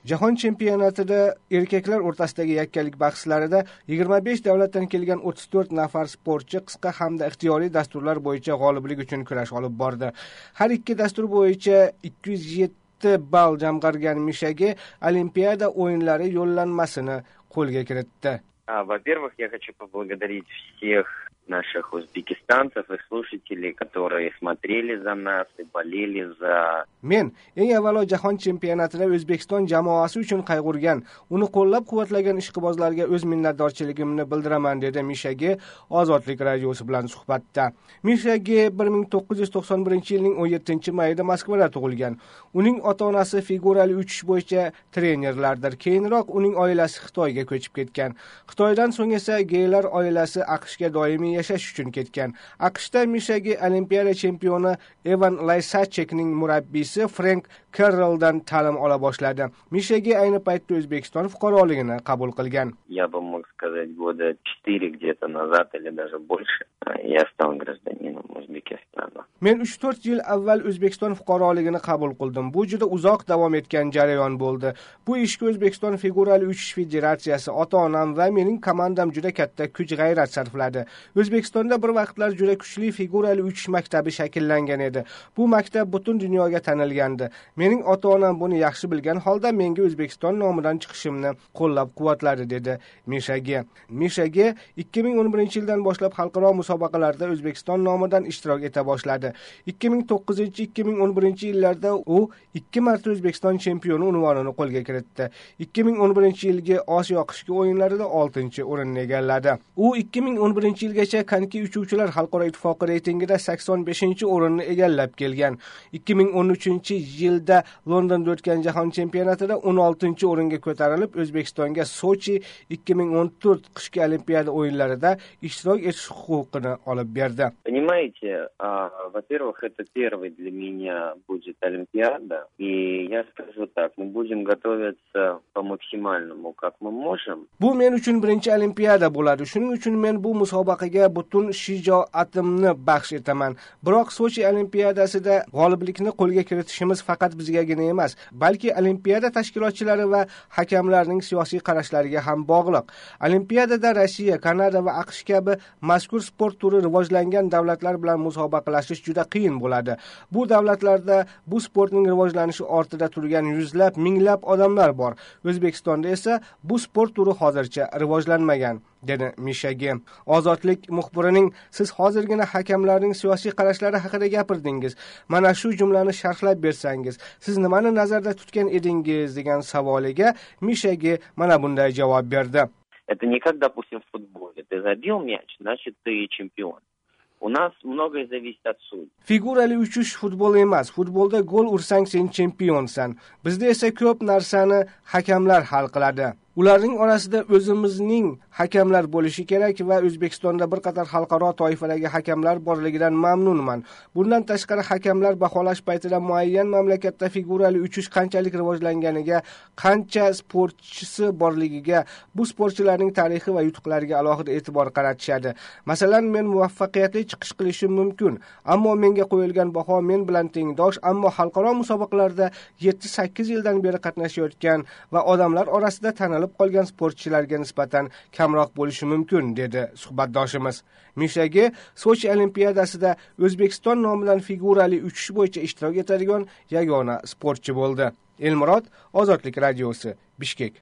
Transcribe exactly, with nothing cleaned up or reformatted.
Jahon chempionatida erkaklar o'rtasidagi yakkalik bahslarida yigirma besh davlatdan kelgan o'ttiz to'rt nafar sportchi qisqa hamda ixtiyoriy dasturlar bo'yicha g'oliblik uchun kurash olib bordi. Har ikki dastur bo'yicha ikki yuz yetti ball jamg'argan Mishagi Olimpiada o'yinlari yo'llanmasini qo'lga kiritdi. Во-первых, я хочу поблагодарить всех наших узбекистанцев и слушателей, которые смотрели за нас и болели за... Men eng avvalo jahon chempionatida O'zbekiston jamoasi uchun qayg'urgan, uni qo'llab-quvvatlagan ishqibozlarga o'z minnatdorchiligimni bildiraman, dedi Mishagi Ozodlik radiosi bilan suhbatda. Mishagi bir ming to'qqiz yuz to'qson birinchi yilning o'n yettinchi mayida Moskvada tug'ilgan. Uning ota-onasi figurali uchish bo'yicha trenerlardir. Keyinroq uning oilasi Xitoyga ko'chib ketgan. Xitoydan so'ng esa Geylar oilasi AQShga doimiy yashash uchun ketgan. AQShda Mishagi Olimpiada chempioni Evan Laysachekning murabbiysi Frank Carrolldan ta'lim ola boshladi. Mishagi ayni paytda O'zbekiston fuqaroligini qabul qilgan. Я бы мог сказать, года четыре где-то назад или даже больше я стал гражданином Узбекистана. Men uch to'rt yil avval O'zbekiston fuqaroligini qabul qildim. Bu juda uzoq davom etgan jarayon bo'ldi. Bu ishga O'zbekiston figurali uchish federatsiyasi, ota-onam va mening komandam juda katta kuch-g'ayrat sarfladi. O'zbekistonda bir vaqtlar juda kuchli figurali uchish maktabi shakllangan edi. Bu maktab butun dunyoga tanilgandi. Mening ota-onam buni yaxshi bilgan holda menga O'zbekiston nomidan chiqishimni qo'llab-quvvatladi, dedi Mishagi. Mishagi ikki ming o'n birinchi yildan boshlab xalqaro musobaqalarda O'zbekiston nomidan ishtirok eta boshladi. ikki ming to'qqizinchi ikki ming o'n birinchi yillarda u ikki marta O'zbekiston chempioni unvonini qo'lga kiritdi. ikki ming o'n birinchi yilgi Osiyo qishki o'yinlarida oltinchi o'rinni egalladi. U ikki ming o'n birinchi yilgacha Kanki uchuvchilar xalqaro ittifoqi reytingida sakson beshinchi o'rinni egallab kelgan. ikki ming o'n uchinchi yilda Londonda o'tgan jahon chempionatida o'n oltinchi o'ringa ko'tarilib, O'zbekistonga Sochi ikki ming o'n to'rt qishki olimpiada o'yinlarida ishtirok etish huquqini olib berdi. Понимаете, во-первых, это первый для меня будет Олимпиада, и я скажу так, мы будем готовиться по максимальному, как мы можем. Bu men uchun birinchi olimpiada bo'ladi. Shuning uchun men bu musobaqaga butun shijoatimni baxsh etaman. Biroq Sochi olimpiadasida g'oliblikni qo'lga kiritishimiz faqat bizgagina emas, balki olimpiada tashkilotchilari va hakamlarning siyosiy qarashlariga ham bog'liq. Olimpiadada Rossiya, Kanada va AQSh kabi mazkur sport turi rivojlangan davlatlar bilan musobaqalashish juda qiyin bo'ladi. Bu davlatlarda bu sportning rivojlanishi ortida turgan yuzlab, minglab odamlar bor. O'zbekistonda esa bu sport turi hozircha rivojlanmagan, dedi Mishagi. Ozodlik muxbirining siz hozirgina hakamlarning siyosiy qarashlari haqida gapirdingiz. Mana shu jumlani sharhlab bersangiz, siz nimani nazarda tutgan edingiz, degan savoliga Mishagi mana bunday javob berdi. Это не как, допустим, в футболе. Ты забил мяч, значит, ты чемпион. У нас многое зависит от судей. Figurali uchish futbol emas. Futbolda gol ursang sen chempionsan. Bizda esa ko'p narsani hakamlar hal qiladi. Ularning orasida o'zimizning hakamlar bo'lishi kerak va O'zbekistonda bir qator xalqaro toifadagi hakamlar borligidan mamnunman. Bundan tashqari hakamlar baholash paytida muayyan mamlakatda figurali uchish qanchalik rivojlanganiga, qancha sportchisi borligiga, bu sportchilarning tarixi va yutuqlariga alohida e'tibor qaratishadi. Masalan, men muvaffaqiyatli chiqish qilishim mumkin, ammo menga qo'yilgan baho men bilan tengdosh, ammo xalqaro musobaqalarda yetti sakkiz yildan beri qatnashayotgan va odamlar orasida tanilib qolgan sportchilarga nisbatan kamroq bo'lishi mumkin, dedi suhbatdoshimiz. Mishagi Sochi olimpiadasida O'zbekiston nomidan figurali uchish bo'yicha ishtirok etadigan yagona sportchi bo'ldi. Elmurod, Ozodlik radiosi, Bishkek.